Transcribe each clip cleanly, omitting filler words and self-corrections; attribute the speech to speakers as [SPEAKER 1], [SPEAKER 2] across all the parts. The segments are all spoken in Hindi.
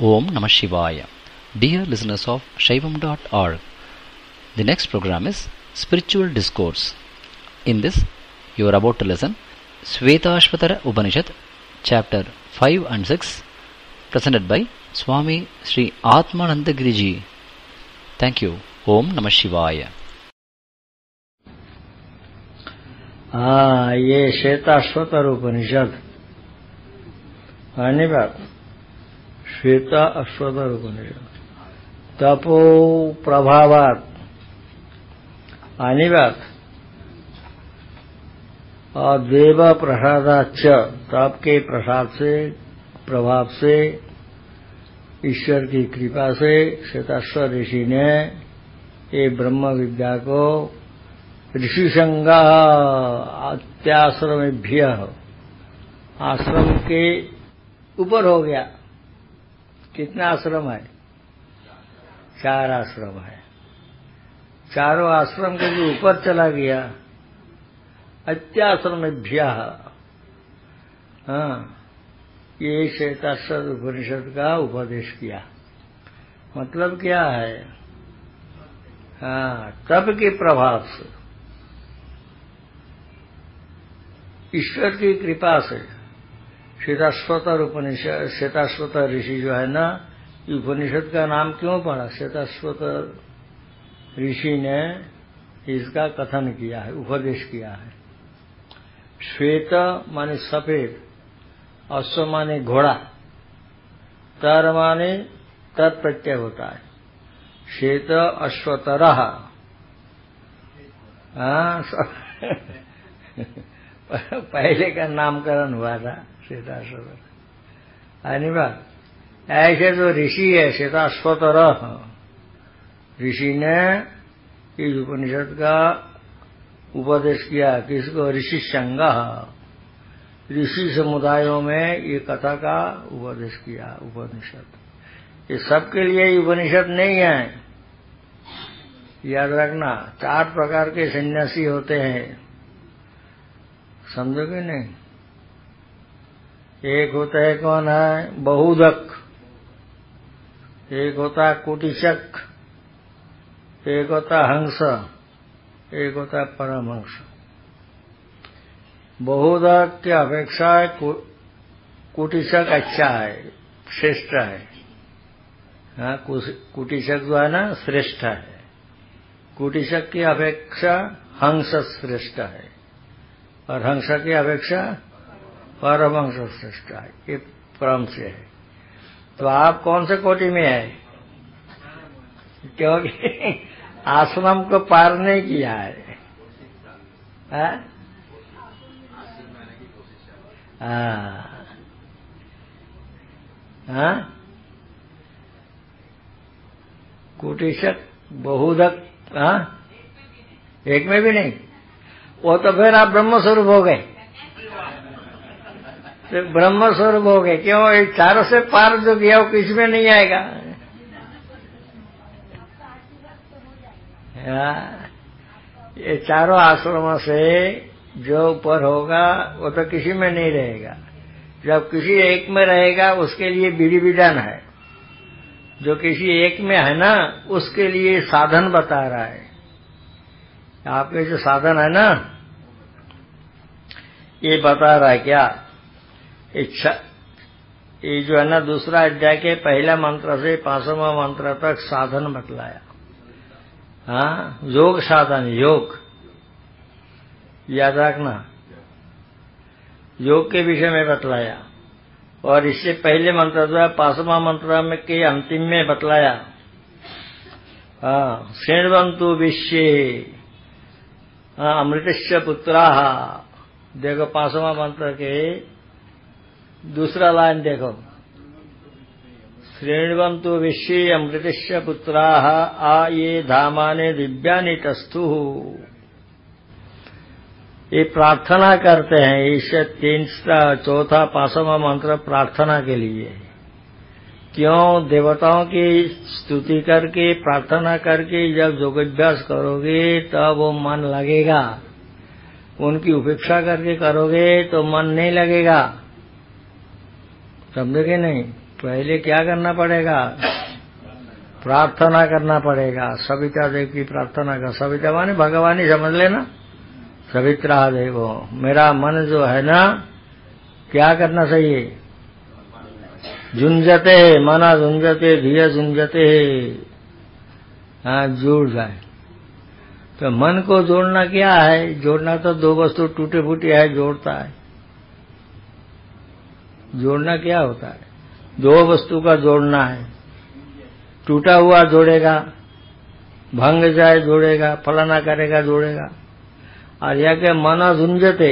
[SPEAKER 1] Om Namah Shivaya. Dear listeners of Shaivam.org, the next program is Spiritual Discourse. In this, you are about to listen Shvetashvatara Upanishad, Chapter 5 and 6, presented by Swami Sri Atmanandagiri Ji. Thank you. Om Namah Shivaya.
[SPEAKER 2] ये श्वेताश्वतर उपनिषद आने बात श्वेता अश्वतर उपनिषद तपो प्रभावात आने बात और देव प्रसादाच तप के प्रसाद से प्रभाव से ईश्वर की कृपा से श्वेताश्वर ऋषि ने ये ब्रह्म विद्या को ऋषि संगा अत्याश्रमेभ्य आश्रम के ऊपर हो गया। कितना आश्रम है? 4 आश्रम है। चारों आश्रम के भी ऊपर चला गया। अत्याश्रमेभ्य ये श्वेताश्वर उपनिषद का उपदेश किया। मतलब क्या है? तप के प्रभाव से ईश्वर की कृपा से श्वेताश्वतर उपनिषद, श्वेताश्वतर ऋषि जो है ना, उपनिषद का नाम क्यों पड़ा? श्वेताश्वतर ऋषि ने इसका कथन किया है, उपदेश किया है। श्वेत माने सफेद, अश्व माने घोड़ा, तर माने तत्प्रत्यय होता है। श्वेत अश्वतरः पहले का नामकरण हुआ था श्वेताश्वतर। बात ऐसे जो ऋषि है श्वेताश्वतर ऋषि ने इस उपनिषद का उपदेश किया। किसको? ऋषि संघ, ऋषि समुदायों में ये कथा का उपदेश किया। उपनिषद ये सबके लिए उपनिषद नहीं है, याद रखना। 4 प्रकार के सन्यासी होते हैं, समझोगे नहीं? एक होता है, कौन है? बहुदक। एक होता है कुटिशक, एक होता है हंस, एक होता है परमहंस। बहुदक की अपेक्षा कुटिशक अच्छा है, श्रेष्ठ है। कुटिशक जो है ना, श्रेष्ठ है। कुटिशक की अपेक्षा हंस श्रेष्ठ है और हंस की अपेक्षा परमहंस श्रेष्ठ है। ये क्रम से है। तो आप कौन से कोटि में है? क्योंकि आश्रम को पार नहीं किया है। कुटिशक, बहुदक, एक में भी नहीं। वो तो फिर आप ब्रह्म स्वरूप हो गए। तो ब्रह्म स्वरूप हो गए। क्यों? ये 4 से पार जो गया वो किसी में नहीं आएगा। ये 4 आश्रमों से जो ऊपर होगा वो तो किसी में नहीं रहेगा। जब किसी एक में रहेगा उसके लिए विधि विधान है। जो किसी एक में है ना, उसके लिए साधन बता रहा है। आपके जो साधन है ना, ये बता रहा है क्या? इच्छा, ये जो है ना, दूसरा अध्याय के पहला मंत्र से 5वां मंत्र तक साधन बतलाया। योग साधन, योग याद रखना, योग के विषय में बतलाया। और इससे पहले मंत्र जो है 5वां मंत्र में के अंतिम में बतलाया। शृण्वन्तु विश्वे अमृतस्य पुत्राः। देखो 5वां मंत्र के दूसरा लाइन देखो, शृण्वन्तु विश्वे अमृतस्य पुत्राः आ ये धामानि दिव्यानि तस्थुः। ये प्रार्थना करते हैं। इससे 4था 5वां मंत्र प्रार्थना के लिए। क्यों? देवताओं की स्तुति करके, प्रार्थना करके जब योगाभ्यास करोगे तब वो मन लगेगा। उनकी उपेक्षा करके करोगे तो मन नहीं लगेगा। समझोगे नहीं? पहले क्या करना पड़ेगा? प्रार्थना करना पड़ेगा। सविता देव की प्रार्थना कर। सविता माने भगवान ही समझ लेना। सवित्रा देवो, मेरा मन जो है ना, क्या करना चाहिए? झुंझते, मना झुंझते, धिया झुंझते, हाँ, जुड़ जाए। तो मन को जोड़ना क्या है? जोड़ना तो दो वस्तु टूटे फूटे है, जोड़ता है। जोड़ना क्या होता है? दो वस्तु का जोड़ना है। टूटा हुआ जोड़ेगा, भंग जाए जोड़ेगा, फलाना करेगा जोड़ेगा। और यह के मना झुंझते,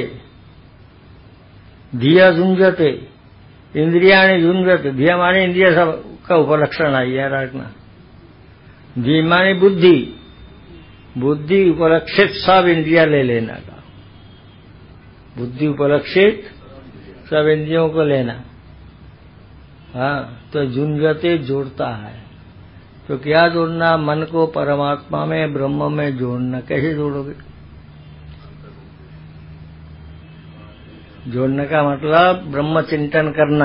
[SPEAKER 2] धिया झुंझते, इंद्रिया झुंझते। धिया माने इंद्रिया सब का उपलक्षण है, याद रखना। धी माने बुद्धि, बुद्धि उपलक्षित सब इंद्रिया ले लेना का। बुद्धि उपलक्षित सब इंद्रियों को लेना। हाँ, तो झुंझते जोड़ता है। तो क्या जोड़ना? मन को परमात्मा में, ब्रह्म में जोड़ना। कैसे जोड़ोगे? जोड़ने का मतलब ब्रह्म चिंतन करना।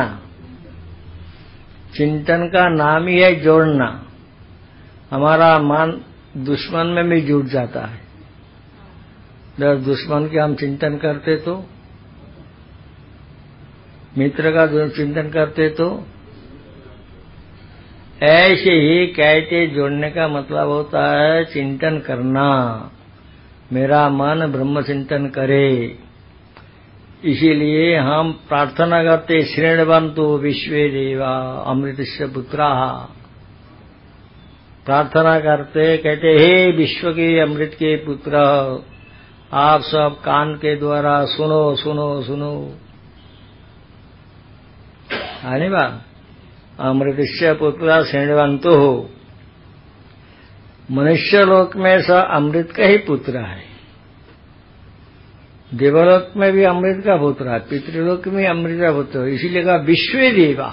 [SPEAKER 2] चिंतन का नाम ही है जोड़ना। हमारा मन दुश्मन में भी जुड़ जाता है। जब दुश्मन के हम चिंतन करते तो, मित्र का जो चिंतन करते तो, ऐसे ही कहते जोड़ने का मतलब होता है चिंतन करना। मेरा मन ब्रह्म चिंतन करे। इसीलिए हम प्रार्थना करते, श्रेणवन्तु विश्वे देवा अमृतस्य पुत्रा। प्रार्थना करते, कहते हे विश्व के अमृत के पुत्र, आप सब कान के द्वारा सुनो सुनो सुनो। आने बा अमृतस्य पुत्र श्रेणवन्तु। मनुष्य लोक में स अमृत का ही पुत्र है। देवलोक में भी अमृत का पुत्र है, पितृलोक में अमृत का पुत्र है। इसीलिए कहा विश्वे देवा।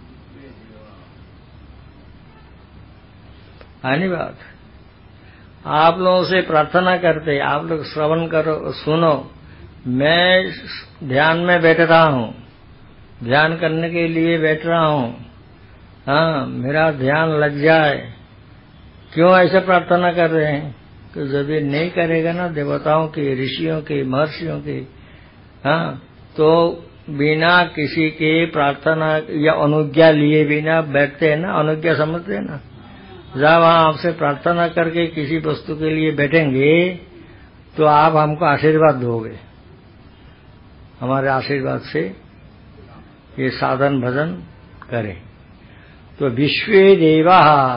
[SPEAKER 2] आनी बात। आप लोगों से प्रार्थना करते, आप लोग श्रवण करो, सुनो। मैं ध्यान में बैठ रहा हूं, ध्यान करने के लिए बैठ रहा हूं। हाँ, मेरा ध्यान लग जाए। क्यों ऐसे प्रार्थना कर रहे हैं? तो जब ये नहीं करेगा ना, देवताओं के, ऋषियों के, महर्षियों के, हाँ, तो बिना किसी के प्रार्थना या अनुज्ञा लिए बिना बैठते हैं ना, अनुज्ञा समझते हैं ना। जब वहां आपसे प्रार्थना करके किसी वस्तु के लिए बैठेंगे तो आप हमको आशीर्वाद दोगे। हमारे आशीर्वाद से ये साधन भजन करें। तो विश्वे देवा,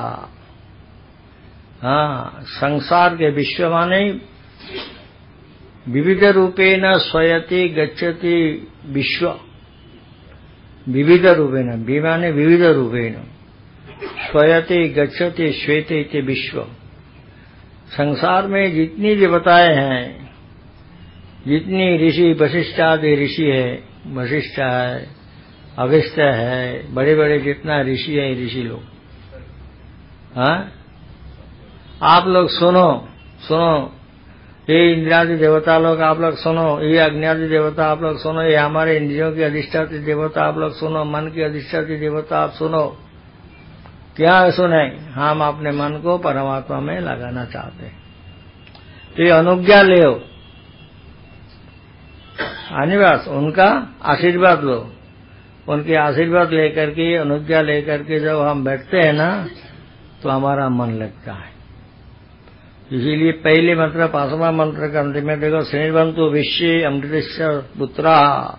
[SPEAKER 2] हाँ, संसार के विश्व माने विविध रूपेण स्वयति गच्छति विश्व। विविध रूपेण, विमाने विविध रूपेण, स्वयति गच्छति श्वेते इति विश्व। संसार में जितनी देवताएं हैं, जितनी ऋषि, वशिष्ठ आदि ऋषि है, वशिष्ठ है, अगस्त्य है, बड़े बड़े जितना ऋषि है, ऋषि लोग, हाँ, आप लोग सुनो सुनो। ये इंद्रियादि देवता लोग आप लोग सुनो, ये अग्नि देवता आप लोग सुनो, ये हमारे इंद्रियों की अधिष्ठात्री देवता आप लोग सुनो, मन की अधिष्ठात्री देवता आप सुनो। क्या सुने? हम अपने मन को परमात्मा में लगाना चाहते हैं। तो ये अनुज्ञा ले, अनिवार्य उनका आशीर्वाद लो। उनके आशीर्वाद लेकर के, अनुज्ञा लेकर के जब हम बैठते हैं ना, तो हमारा मन लगता है। इसीलिए पहले मंत्र, 5वां मंत्र का अंतिम में देखो, श्रेणवन्तु विश्वे अमृतस्य पुत्रा।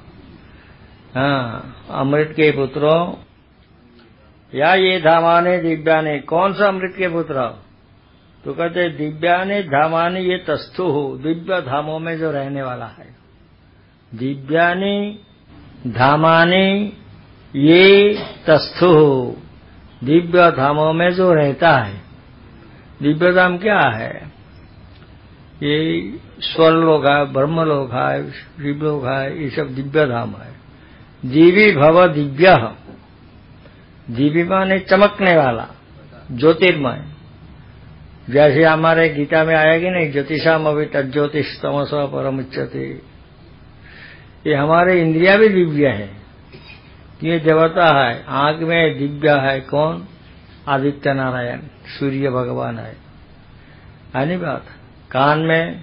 [SPEAKER 2] हाँ, अमृत के पुत्रों, या ये धामाने दिव्याने। कौन सा अमृत के पुत्र? तो कहते दिव्याने धामाने ये तस्थु हो, दिव्य धामों में जो रहने वाला है। दिव्याने धामाने ये तस्थु हो, दिव्य धामों में जो रहता है। दिव्य धाम क्या है? ये स्वर्लोक है, ब्रह्मलोक है, शिवलोक है, ये सब दिव्य धाम है। दिवी भव दिव्य। दिव्य माने चमकने वाला, ज्योतिर्मय। जैसे हमारे गीता में आएगी नहीं, ज्योतिषाम अभी तज्ज्योतिष तमसः परमुच्यते। ये हमारे इंद्रिया भी दिव्य है। ये देवता है, आंख में दिव्य है, कौन? आदित्य नारायण सूर्य भगवान है नहीं बात। कान में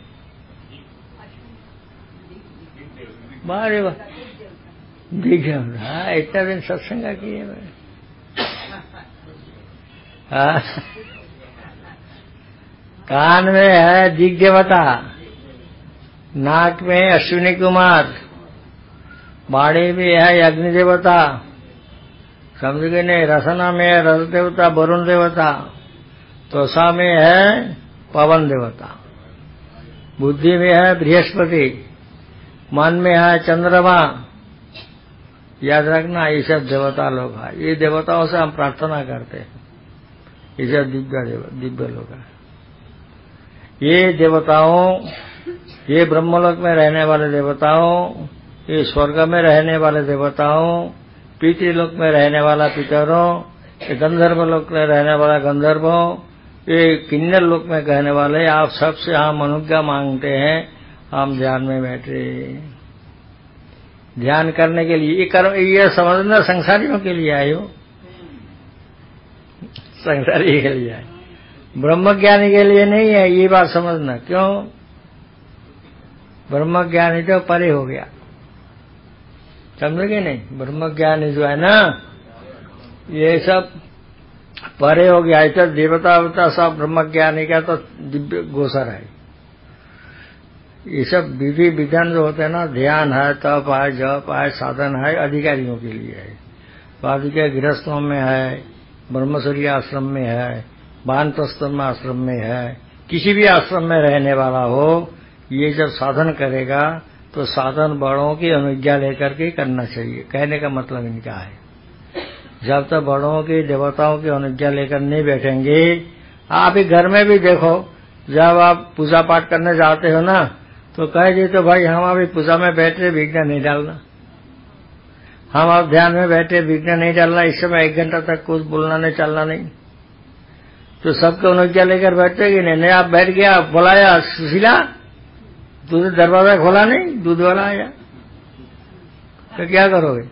[SPEAKER 2] बारे वाह दिव्य। हाँ, इतना दिन सत्संग किए मैं। हाँ, कान में है दिग्देवता, नाक में अश्विनी कुमार, बाड़ी में है अग्नि देवता, समझ गए नहीं? रसना में है रस देवता वरुण देवता, त्वचा में है पवन देवता, बुद्धि में है बृहस्पति, मन में है चंद्रमा। याद रखना, ये सब देवता लोग हैं। ये देवताओं से हम प्रार्थना करते हैं, ये सब दिव्य लोग हैं। ये देवताओं, ये ब्रह्मलोक में रहने वाले देवताओं, ये स्वर्ग में रहने वाले देवताओं, पितृलोक में रहने वाला पितरों, ये गंधर्व लोक में रहने वाला गंधर्वों, ये किन्नर लोक में कहने वाले, आप सबसे हम अनुज्ञा मांगते हैं, हम ध्यान में बैठे। ध्यान करने के लिए ये समझना संसारियों के लिए आए हो, संसारी के लिए आए, ब्रह्मज्ञानी के लिए नहीं है। ये बात समझना। क्यों? ब्रह्मज्ञानी तो परे हो गया, समझोगे नहीं? ब्रह्मज्ञानी जो है ना, ये सब परे हो गया। ऐसा देवता वता सब ब्रह्मज्ञानी का तो दिव्य गोचर है। ये सब विधि विधान जो होते हैं ना, ध्यान है, तप है, जप है, साधन है, अधिकारियों के लिए है। बाकी के गृहस्थों में है, ब्रह्मचर्य आश्रम में है, वानप्रस्थम आश्रम में है, किसी भी आश्रम में रहने वाला हो, ये जब साधन करेगा तो साधन बड़ों की अनुज्ञा लेकर के करना चाहिए। कहने का मतलब इनका है, जब तक बड़ों की देवताओं की अनुज्ञा लेकर नहीं बैठेंगे। आप ही घर में भी देखो, जब आप पूजा पाठ करने जाते हो ना, तो कह दी तो भाई हम अभी पूजा में बैठे, विघ्न नहीं डालना। हम अब ध्यान में बैठे, विघ्न नहीं डालना। इस समय 1 घंटा तक कुछ बोलना नहीं, चलना नहीं। तो सबको अनुज्ञा लेकर बैठते कि नहीं? आप बैठ गया, बुलाया सुशीला, दूध दरवाजा खोला नहीं, दूध वाला आया, तो क्या करोगे?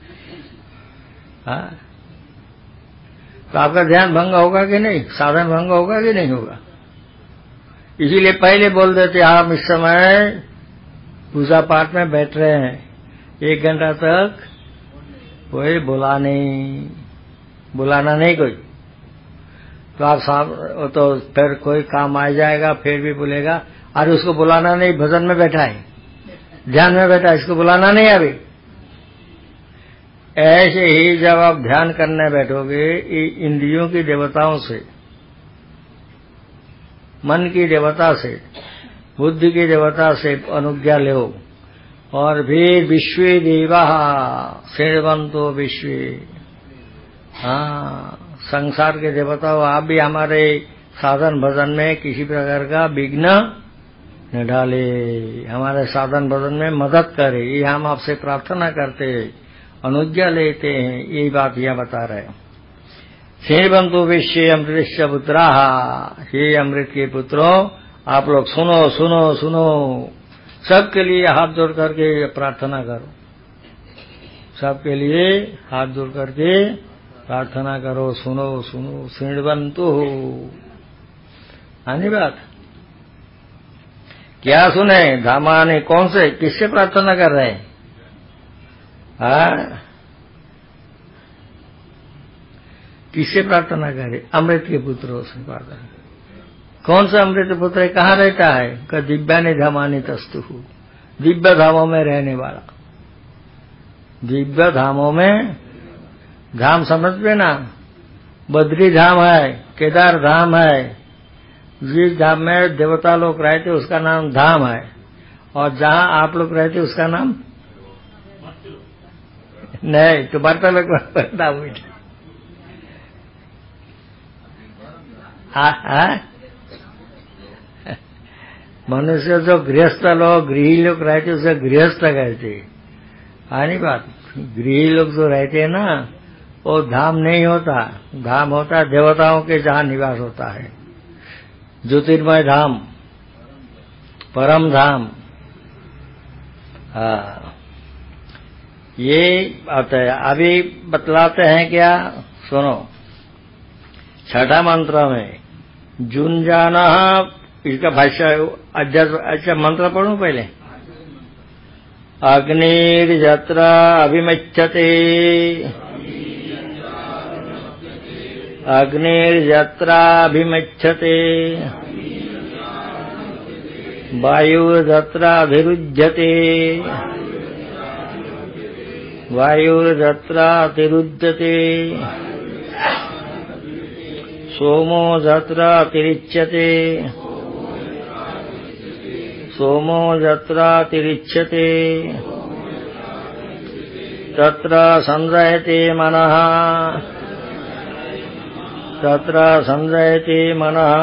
[SPEAKER 2] हाँ, तो आपका ध्यान भंग होगा कि नहीं? साधन भंग होगा कि नहीं होगा? इसीलिए पहले बोल देते, हम इस समय पूजा पाठ में बैठ रहे हैं, 1 घंटा तक कोई बुलाना नहीं कोई। तो आप साहब तो फिर कोई काम आ जाएगा, फिर भी बोलेगा अरे उसको बुलाना नहीं, भजन में बैठा है, ध्यान में बैठा है, इसको बुलाना नहीं अभी। ऐसे ही जब आप ध्यान करने बैठोगे, इंद्रियों की देवताओं से, मन की देवता से, बुद्धि की देवता से अनुज्ञा लो। और भी विश्व देवा सेवंतो विश्व, हाँ, संसार के देवताओं, आप भी हमारे साधन भजन में किसी प्रकार का विघ्न न डाले, हमारे साधन भजन में मदद करे, ये हम आपसे प्रार्थना करते हैं, अनुज्ञा लेते हैं। यही बात यह बता रहे हैं। सेवंतो विश्व अमृतस्य पुत्रा, हे अमृत के पुत्रों, आप लोग सुनो सुनो सुनो। सबके लिए हाथ जोड़ करके प्रार्थना करो, सबके लिए हाथ जोड़ करके प्रार्थना करो, सुनो सुनो। सेवंतो आनी बात क्या सुने? धामाने कौन से, किससे प्रार्थना कर रहे हैं? किससे प्रार्थना करे? अमृत के पुत्रों से प्रार्थना। कौन सा अमृत पुत्र है? कहाँ रहता है? का दिव्यानि धामानि तस्तु, दिव्य धामों में रहने वाला। दिव्य धामों में, धाम समझ में ना, बद्री धाम है, केदार धाम है। जिस धाम में देवता लोग रहते उसका नाम धाम है, और जहाँ आप लोग रहते उसका नाम नहीं, तो बर्ता लोग नाम मनुष्य जो गृहस्थ लोग, गृही लोग रहते उसे गृहस्थ कहते। आनी बात, गृही लोग जो रहते हैं ना, वो धाम नहीं होता। धाम होता है देवताओं के जहाँ निवास होता है, ज्योतिर्मय धाम, परम धाम। ये आता है। अभी बतलाते हैं क्या, सुनो। छठा मंत्र में जुंजाना, इसका भाष्य अच्छा मंत्र पढ़ूं पहले। अग्निर्यत्र अभिमच्छते, अग्निर्यत्र अभिमच्छते, वायुर्यत्र अभिरुध्यते, वायुर्यत्र अतिरुध्यते, सोमो यत्र अतिरिच्यते, सोमो यत्र अतिरिच्यते, तत्र संजयते मनः, तत्र संजयते मनः।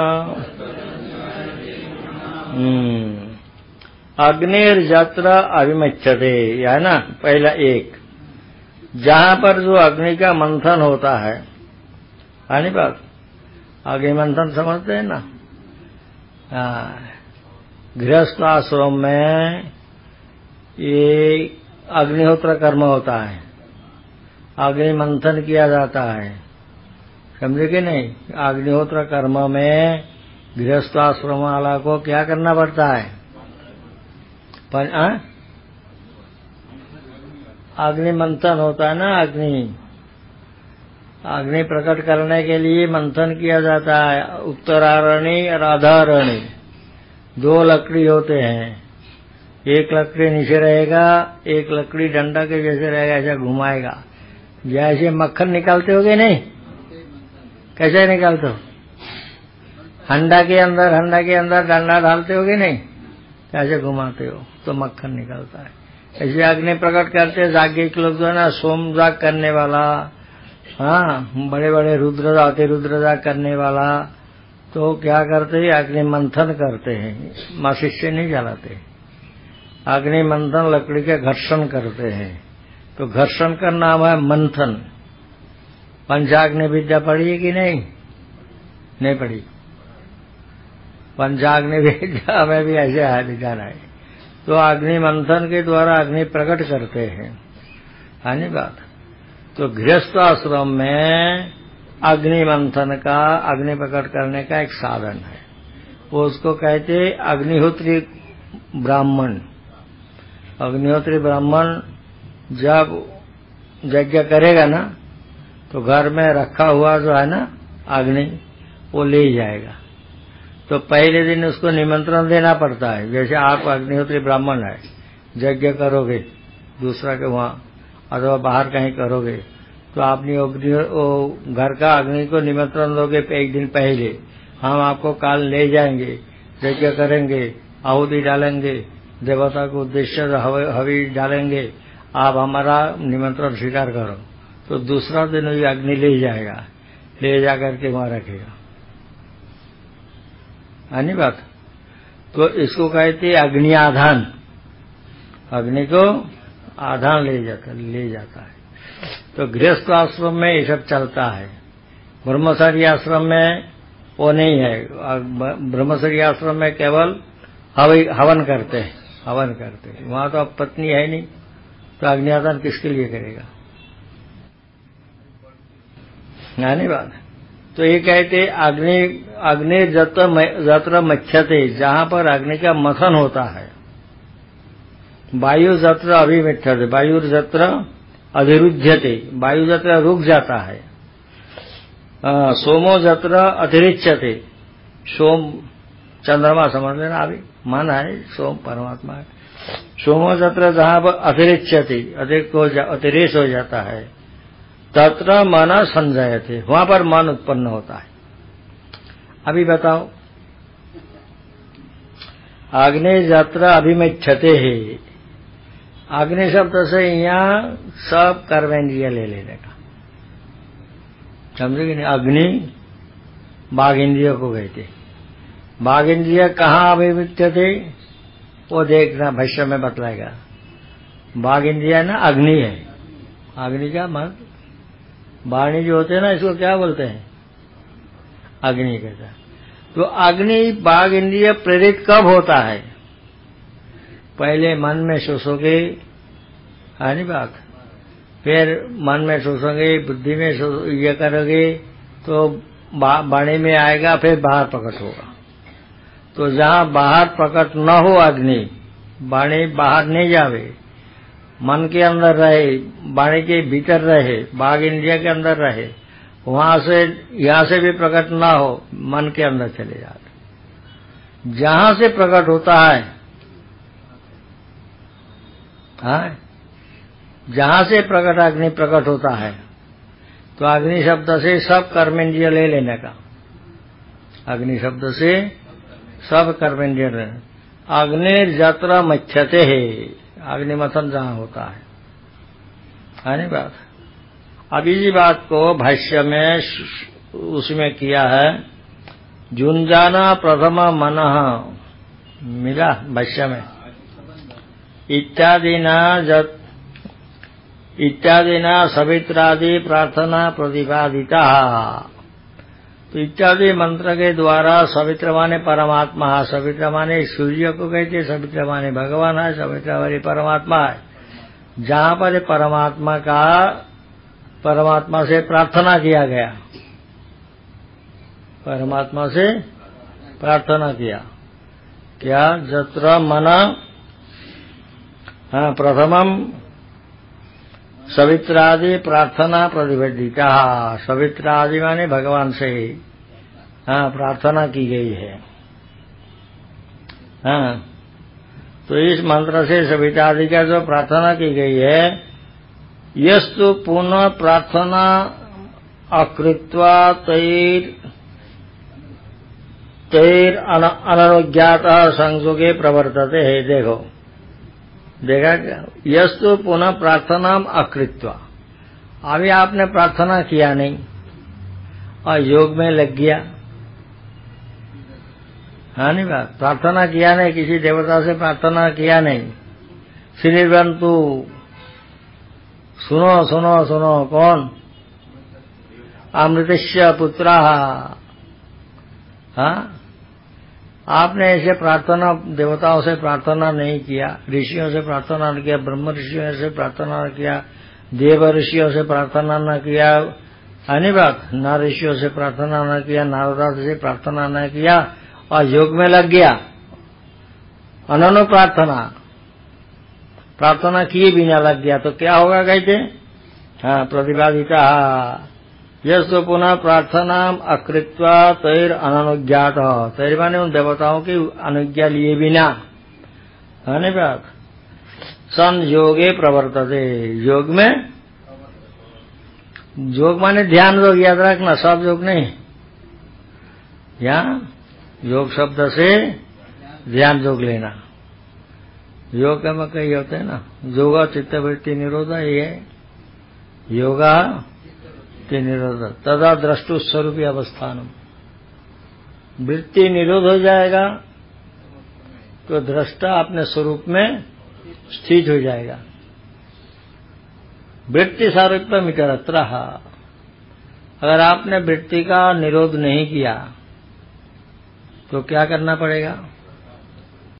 [SPEAKER 2] अग्निर्यत्र अभिमच्छते, यह है ना पहला एक। जहां पर जो अग्नि का मंथन होता है, आनी बात, अग्नि मंथन समझते हैं ना। गृहस्थ आश्रम में ये अग्निहोत्र कर्म होता है, अग्नि मंथन किया जाता है, समझे कि नहीं। अग्निहोत्र कर्म में गृहस्थ आश्रम वाला को क्या करना पड़ता है, अग्नि मंथन होता है ना। अग्नि प्रकट करने के लिए मंथन किया जाता है। उत्तरारणी और अधारणी दो लकड़ी होते हैं, एक लकड़ी नीचे रहेगा, एक लकड़ी डंडा के जैसे रहेगा, ऐसा घुमाएगा। जैसे मक्खन निकालते होगे नहीं, कैसे निकालते हो, हंडा के अंदर डंडा डालते होगे नहीं, कैसे घुमाते हो तो मक्खन निकलता है। ऐसे अग्नि प्रकट करते जाज्ञिक लोग जो है ना, सोम जाग करने वाला, हाँ, बड़े बड़े रुद्र अतिरुद्र जाग करने वाला, तो क्या करते हैं, अग्नि मंथन करते हैं, माचिस से नहीं जलाते। अग्नि मंथन लकड़ी के घर्षण करते हैं, तो घर्षण का नाम है मंथन। पंचाग्नि विद्या पढ़ी है कि नहीं, नहीं पढ़ी। पंचाग्नि विद्या में भी ऐसे है विज्ञान है। तो अग्नि मंथन के द्वारा अग्नि प्रकट करते हैं, है नहीं बात। तो गृहस्थ आश्रम में अग्नि मंथन का, अग्नि प्रकट करने का एक साधन है, वो उसको कहते अग्निहोत्री ब्राह्मण। अग्निहोत्री ब्राह्मण जब यज्ञ करेगा ना, तो घर में रखा हुआ जो है ना अग्नि, वो ले जाएगा। तो पहले दिन उसको निमंत्रण देना पड़ता है। जैसे आप अग्निहोत्री ब्राह्मण है, यज्ञ करोगे दूसरा के वहां, अथवा बाहर कहीं करोगे, तो आपने घर का अग्नि को निमंत्रण दोगे एक दिन पहले, हम आपको काल ले जाएंगे, यज्ञ करेंगे, आहुति डालेंगे, देवता को उद्देश्य हवि डालेंगे, आप हमारा निमंत्रण स्वीकार करो। तो दूसरा दिन ये अग्नि ले जाएगा, ले जाकर के वहां रखेगा, है नहीं बात। तो इसको कहते अग्नि आधान, अग्नि को आधान ले जाता है। तो गृहस्थ आश्रम में ये सब चलता है। ब्रह्मचर्य आश्रम में वो नहीं है। ब्रह्मचर्य आश्रम में केवल हवन करते हैं, हवन करते हैं। वहां तो अब पत्नी है नहीं, तो अग्निआधान किसके लिए करेगा, नहीं बात। तो ये कहते अग्नि जत्र मच्छते, जहां पर अग्नि का मथन होता है। वायु जत्र अभिमिच्छते, वायु जत्र अधिरुध्यते, वायु जत्र रुक जाता है। सोमो जत्र अतिरिच्यते, सोम चंद्रमा समझ लेना, अभी माना है सोम परमात्मा है। सोमो जत्र जहां पर अतिरिच्यते, अतिरेक हो जाता है, तत्र मन संजयते, वहां पर मन उत्पन्न होता है। अभी बताओ, अग्नि जत्र अभिमिच्छते है, अग्नि शब्द से यहाँ सब कर्मेंद्रिय ले लेने का, समझे कि नहीं। अग्नि बाघ इंद्रिय को कहते। बाघ इंद्रिय कहाँ अभिमिच्छते, वो देखना भाष्य में बतलाएगा। बाघ इंद्रिय ना अग्नि है, अग्नि का मन, वाणी जो होते हैं ना, इसको क्या बोलते हैं, अग्नि कहता है। तो अग्नि बाघ इंद्रिय प्रेरित कब होता है, पहले मन में सोचोगे, है नहीं बात, फिर मन में सोचोगे, बुद्धि में ये करोगे तो वाणी में आएगा, फिर बाहर प्रकट होगा। तो जहाँ बाहर प्रकट न हो अग्नि, वाणी बाहर नहीं जावे, मन के अंदर रहे, वाणी के भीतर रहे, बाघ इंद्रिय के अंदर रहे, वहां से यहाँ से भी प्रकट ना हो, मन के अंदर चले जाते। जहां से प्रकट होता है, हाँ, जहां से प्रकट अग्नि प्रकट होता है, तो अग्नि शब्द से सब कर्मेंद्रिय ले लेने का। अग्नि शब्द से सब कर्मेंद्रिय लेने। अग्निर्जत्र मच्छते है, अग्निमथन जहां होता है नहीं बात। अब इसी बात को भाष्य में उसमें किया है, जुंजाना प्रथम मनः, मिला भाष्य में, इत्यादिना सवित्रादि प्रार्थना प्रतिपादिता। तो इत्यादि मंत्र के द्वारा सवित्र माने परमात्मा, सवित्र माने सूर्य को कहते, सवित्र माने भगवान है, सवित्र माने परमात्मा है। जहां पर परमात्मा से प्रार्थना किया गया, परमात्मा से प्रार्थना किया, क्या जत्र मन, हाँ, प्रथमम सवित्रादि प्रार्थना प्रतिबद्धिता। सवित्रादि माने भगवान से हाँ प्रार्थना की गई है। हाँ, तो इस मंत्र से सवित्रादि का जो प्रार्थना की गई है, यस्तु पुनः प्रार्थना अकृत्वा तैर अनुज्ञात संयोगे प्रवर्तते है। देखा क्या, यस्तु पुनः प्रार्थना अकृत्वा, अभी आपने प्रार्थना किया नहीं और योग में लग गया, हाँ नहीं बात, प्रार्थना किया नहीं, किसी देवता से प्रार्थना किया नहीं, श्रीवंतु सुनो सुनो सुनो, कौन, अमृतस्य पुत्रा, हाँ, आपने ऐसे प्रार्थना, देवताओं से प्रार्थना नहीं किया, ऋषियों से प्रार्थना न किया, ब्रह्म ऋषियों से प्रार्थना न किया, देव ऋषियों से प्रार्थना न किया, है बात, ना ऋषियों से प्रार्थना न किया, नारदा से प्रार्थना न किया और योग में लग गया, अननु प्रार्थना किए बिना लग गया, तो क्या होगा कहते, हाँ, प्रतिपादिता। यस्तु पुनः प्रार्थना अकृत्वा तैर अनुज्ञात, तैर माने उन देवताओं की अनुज्ञा लिए बिना, है बात, संयोगे प्रवर्तते, योग में, योग माने ध्यान योग, याद रखना, सब योग नहीं, यहाँ योग शब्द से ध्यान योग लेना। योग में कई होते हैं ना, योगा चित्तवृत्ति निरोधा, ये है योगा निरोध, तदा द्रष्टु स्वरूपी अवस्थानम, वृत्ति निरोध हो जाएगा तो दृष्टा अपने स्वरूप में स्थित हो जाएगा। वृत्ति सारूप्य मितरत्र, अगर आपने वृत्ति का निरोध नहीं किया तो क्या करना पड़ेगा,